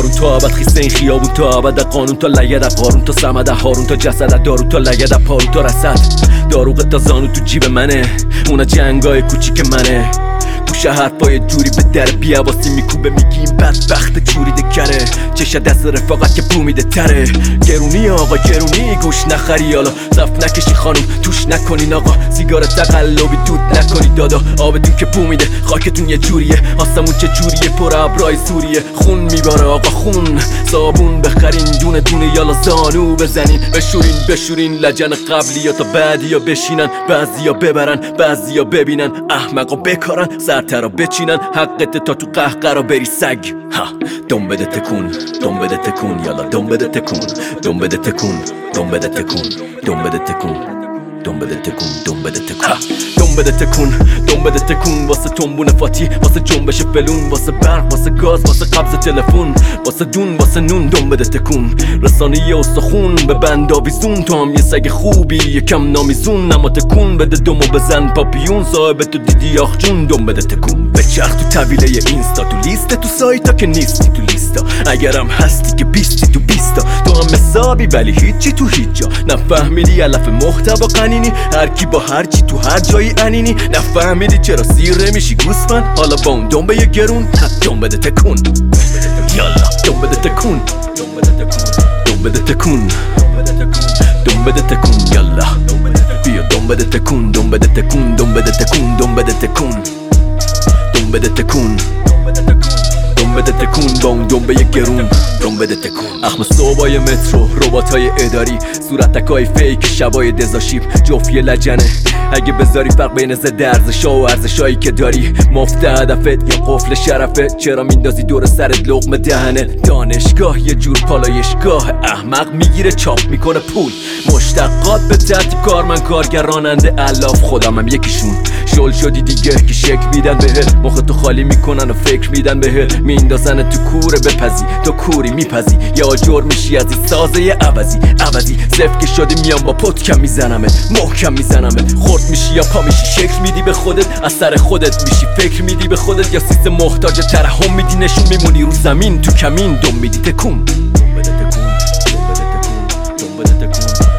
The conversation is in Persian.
بارون تا ابد خیسته این خیابون تا ابد قانون تا لگد قارون تا سمد هارون تا جسد دارو تا لگد پارون تا رسد داروغ تا زانو تو جیب منه اونا جنگای کوچیک منه گوشه حرفای جوری به در بیاواسی میکوبه میگی این بدبخت چوریده کره چشه دست رفاقت که بو میده تره گرونی آقا گرونی گوش نخری حالا صف نکشی خانم توش نکنین آقا سیگار تقلبی دود نکنی دادا آبتون که بو میده خاکتون یه جوریه آسمون چه جوریه پر ابرای سوریه خون میباره آقا خون صابون بخرین دونه دونه یالا زانو بزنین بشورین لجن قبلی تا بعدی ها بشینن بعضی ها ببرن بعضی ها ببینن احمقا بکارن سرترا بچینن حقت تا تو قهقرا بری سگ ها دم بده تکون دم بده تکون یالا دم بده تکون دم بده تکون دم بده تکون دم بده تکون دم بده تکون دم بده تکون دم بده تکون دم بده تکون واسه تنبون فاتی واسه جنبش فلون واسه برق واسه گاز واسه قبض تلفن واسه دون واسه نون دم بده تکون رسانه استخون به بند آویزون تو هم یه سگ خوبی یکم نامیزون اما تکون بده دمو بزن پاپیون صاحب تو دیدی آخ جون دم بده تکون بچرخ تو طویله اینستا تو لیست تو سایتا که نیستی تو لیستا اگرم هستی که بیستی تو بیستا تو هم حسابی ولی هیچی تو هیچ جا نفهمیدی علف محتوا قنینی هر کی با هر چی تو هر جایی انینی نفهمیدی چرا سیر نمیشی گوسفند حالا با اون دنبه یه گرون دم بده تکون یالا دم بده تکون دم بده تکون دم بده تکون یالا بیا دم بده تکون دم بده تکون دم بده تکون دم بده تکون دم بده تکون دم بده تکون با اون دنبه یه گرون دم بده تکون اخم صوبای مترو رباتای اداری صورتکای فیک شبای دزاشیب جفی لجنه اگه بذاری فرق بین ضد ارزشا و ارزشایی که داری مفت هدفت یا قفل شرفت چرا میندازی دور سرت لقمه دهنه دانشگاه یه جور پالایشگاه احمق میگیره چاپ میکنه پول مشتقات به ترتیب کارمن کارگر راننده الاف خودم هم یکیشون شل شدی دیگه که شک میدن بهت مخ تو خالی میکنن و فکر میدن بهت میندازن تو کوره بپزی تو کوری میپزی یا آجر میشی از این سازه عوضی زفت که شدی میام با پتکم میزنمت محکم میزنمت خورد میشی یا پا میشی شکل میدی به خودت از سر خودت میشی فکر میدی به خودت یا سیست محتاج ترحم میدی نشون میمونی رو زمین تو کمین دم میدی تکون دم بده تکون دم بده تکون دم بده تکون